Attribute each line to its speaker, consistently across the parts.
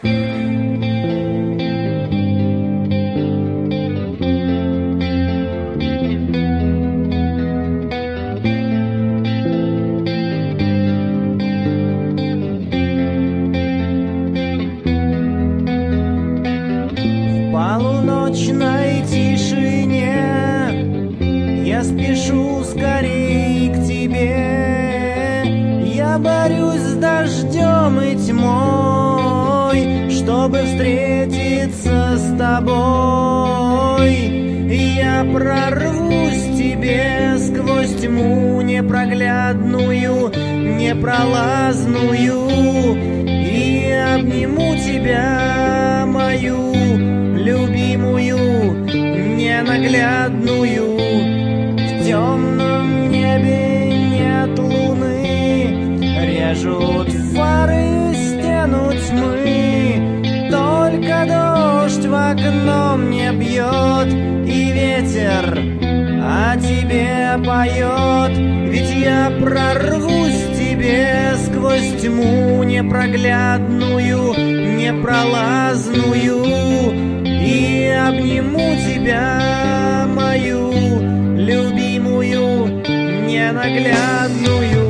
Speaker 1: полуночной тишине я спешу скорей к тебе. Я борюсь с дождем и тьмой, чтобы встретиться с тобой. Я прорвусь тебе сквозь тьму непроглядную, непролазную, и обниму тебя, мою любимую, ненаглядную. В темном небе нет луны, режут фары стену тьмы. Только дождь в окно мне бьет, и ветер о тебе поет. Ведь я прорвусь тебе сквозь тьму непроглядную, непролазную, и обниму тебя, мою любимую, ненаглядную.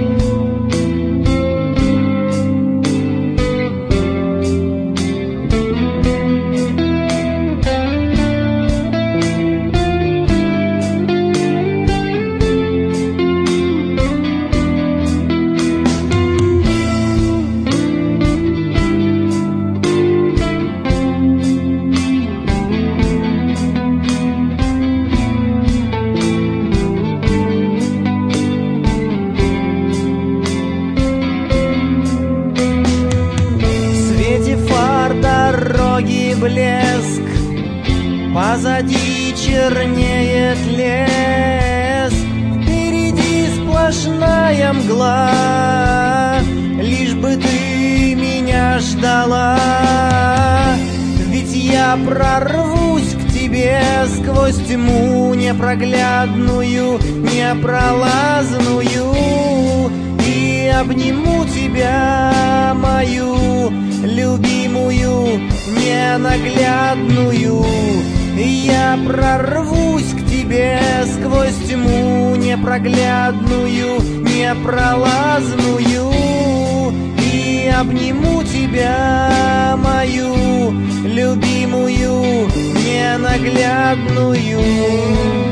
Speaker 1: Дороги блеск, позади чернеет лес, впереди сплошная мгла, лишь бы ты меня ждала. Ведь я прорвусь к тебе сквозь тьму непроглядную, непролазную, и обниму тебя, мою любимую, ненаглядную. Я прорвусь к тебе сквозь тьму непроглядную, непролазную, и обниму тебя, мою любимую, ненаглядную.